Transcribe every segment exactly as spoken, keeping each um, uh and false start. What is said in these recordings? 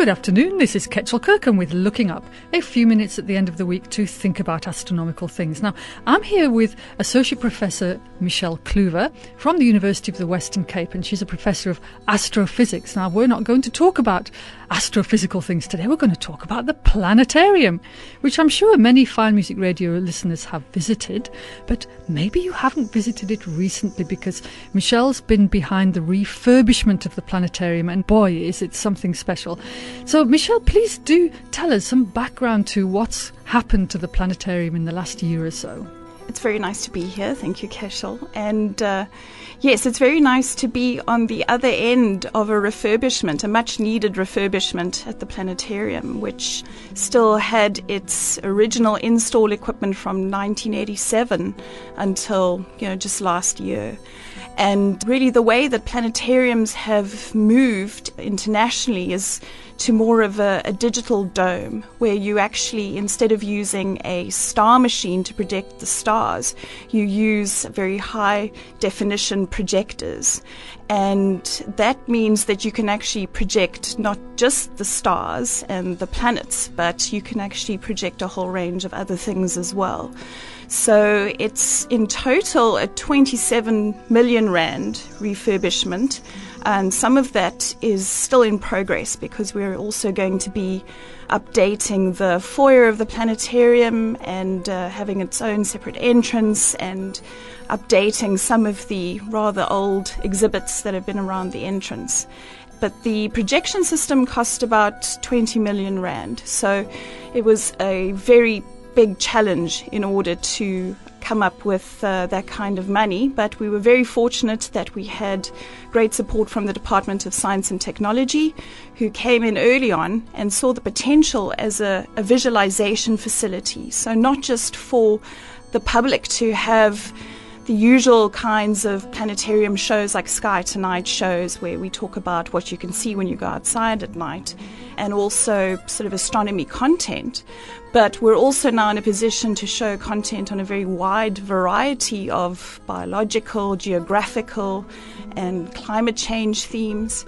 Good afternoon, this is Ketchel Kirkham with Looking Up, a few minutes at the end of the week to think about astronomical things. Now, I'm here with Associate Professor Michelle Kluwer from the University of the Western Cape, and she's a Professor of Astrophysics. Now, we're not going to talk about astrophysical things today, we're going to talk about the planetarium, which I'm sure many Fine Music Radio listeners have visited, but maybe you haven't visited it recently because Michelle's been behind the refurbishment of the planetarium, and boy, is it something special. So, Michelle, please do tell us some background to what's happened to the planetarium in the last year or so. It's very nice to be here. Thank you, Cashel. And uh, yes, it's very nice to be on the other end of a refurbishment, a much-needed refurbishment at the planetarium, which still had its original install equipment from nineteen eighty-seven until, you know, just last year. And really the way that planetariums have moved internationally is to more of a, a digital dome, where you actually, instead of using a star machine to project the stars, you use very high definition projectors. And that means that you can actually project not just the stars and the planets, but you can actually project a whole range of other things as well. So it's in total a twenty-seven million rand refurbishment, and some of that is still in progress because we're also going to be updating the foyer of the planetarium and uh, having its own separate entrance and updating some of the rather old exhibits that have been around the entrance. But the projection system cost about twenty million rand, so it was a very big challenge in order to come up with uh, that kind of money, but we were very fortunate that we had great support from the Department of Science and Technology, who came in early on and saw the potential as a, a visualization facility. So not just for the public to have the usual kinds of planetarium shows like Sky Tonight shows, where we talk about what you can see when you go outside at night, and also sort of astronomy content. But we're also now in a position to show content on a very wide variety of biological, geographical, and climate change themes.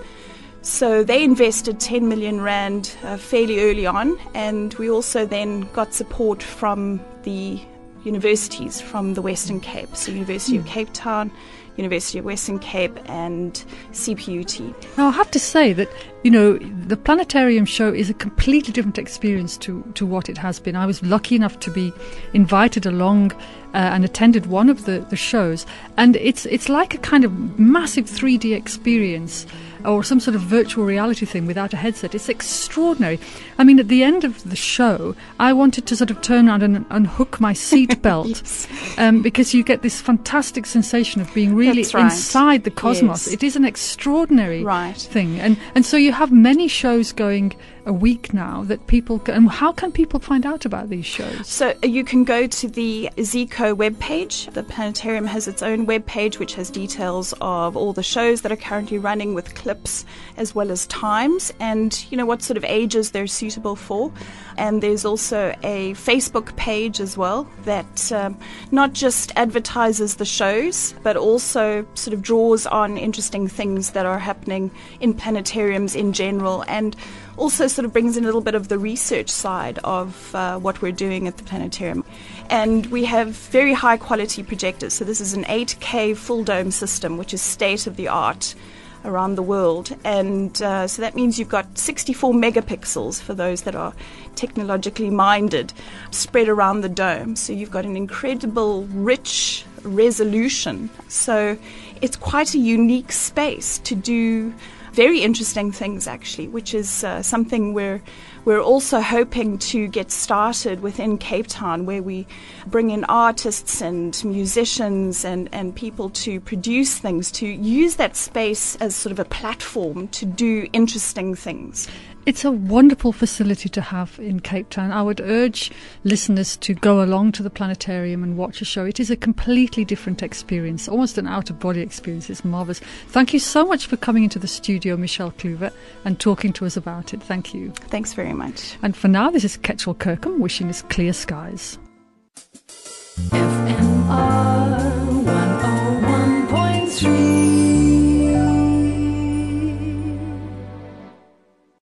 So they invested ten million rand uh, fairly early on, and we also then got support from the universities from the Western Cape, so University of Cape Town, University of Western Cape, and C P U T. Now, I have to say that, you know, the planetarium show is a completely different experience to, to what it has been. I was lucky enough to be invited along uh, and attended one of the, the shows, and it's it's like a kind of massive three D experience, or some sort of virtual reality thing without a headset. It's extraordinary. I mean, at the end of the show, I wanted to sort of turn around and unhook my seat belt Yes. um, because you get this fantastic sensation of being really That's right. inside the cosmos. Yes. It is an extraordinary Right. thing. And and so you have many shows going a week now that people can, and how can people find out about these shows? So you can go to the Zico webpage. The planetarium has its own webpage which has details of all the shows that are currently running with clips as well as times and, you know, what sort of ages they're suitable for. And there's also a Facebook page as well that um, not just advertises the shows but also sort of draws on interesting things that are happening in planetariums in general, and also sort of brings in a little bit of the research side of uh, what we're doing at the planetarium. And we have very high quality projectors. So this is an eight K full dome system, which is state of the art around the world. And uh, so that means you've got sixty-four megapixels for those that are technologically minded, spread around the dome. So you've got an incredible, rich resolution. So it's quite a unique space to do very interesting things, actually, which is uh, something we're we're also hoping to get started within Cape Town, where we bring in artists and musicians and, and people to produce things, to use that space as sort of a platform to do interesting things. It's a wonderful facility to have in Cape Town. I would urge listeners to go along to the planetarium and watch a show. It is a completely different experience, almost an out-of-body experience. It's marvellous. Thank you so much for coming into the studio, Michelle Kluwer, and talking to us about it. Thank you. Thanks very much. And for now, this is Ketchel Kirkham wishing us clear skies. F M